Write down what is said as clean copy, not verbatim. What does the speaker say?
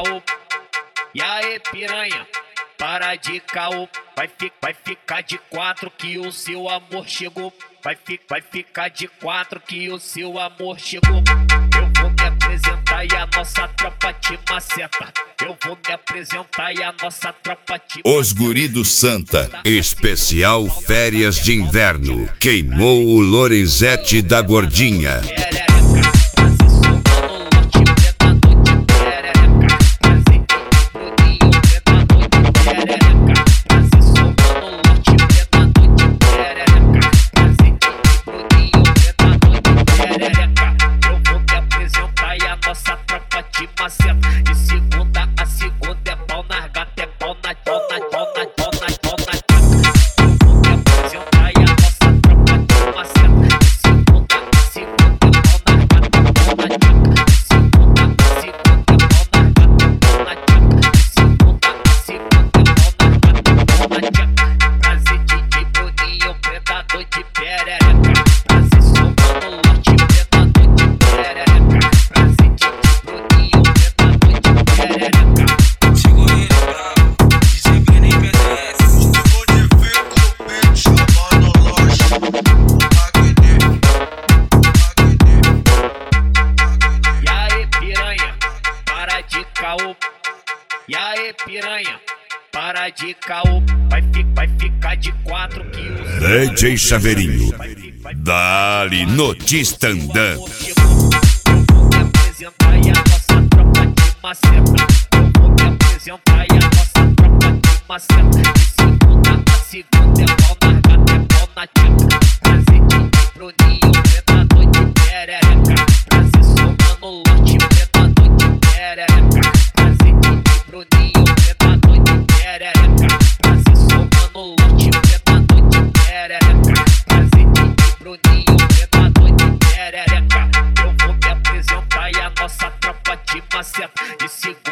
caô. E aí, piranha, para de caô. Vai ficar de quatro que o seu amor chegou. Vai ficar de quatro que o seu amor chegou. Eu vou me apresentar e a nossa tropa te maceta. Eu vou me apresentar e a nossa tropa te maceta. Os Guri do Santa, especial férias de inverno. Queimou o Lorenzetti da Gordinha. De segunda a segunda é pau na gata, é pau na pau na pau na pau na pau na. Vou me apresentar e a nossa tropa de maceta. De segunda a segunda é pau na gata, é pau na tchaca. De segunda a segunda é pau na gata, é pau na tchaca. De segunda a segunda é pau na gata, é pau na tchaca. Prazer de Bruninho, predador de perereca. Prazer somando lote, predador de perereca. Prazer de Bruninho, Chegou ele bravo, dizem que nem PDS. Vou de ver com o peito chamando loja. E aí, piranha, para de caô. E aí, piranha, para de caô. Vai ficar de quatro que o DJ Chaveirinho, dali no Tistandã. Eu vou me apresentar e a nossa tropa de maceta. Eu vou me apresentar e a nossa tropa de maceta. De segunda a segunda é pau na gata, é pau na tchaca. Prazer de Bruninho, predador de perereca. Prazer somando lote, predador de perereca. Prazer de Bruninho, predador de perereca. Prazer somando lote, predador de perereca. Prazer de Bruninho, predador de perereca. Eu vou me apresentar e a nossa tropa de maceta. De segunda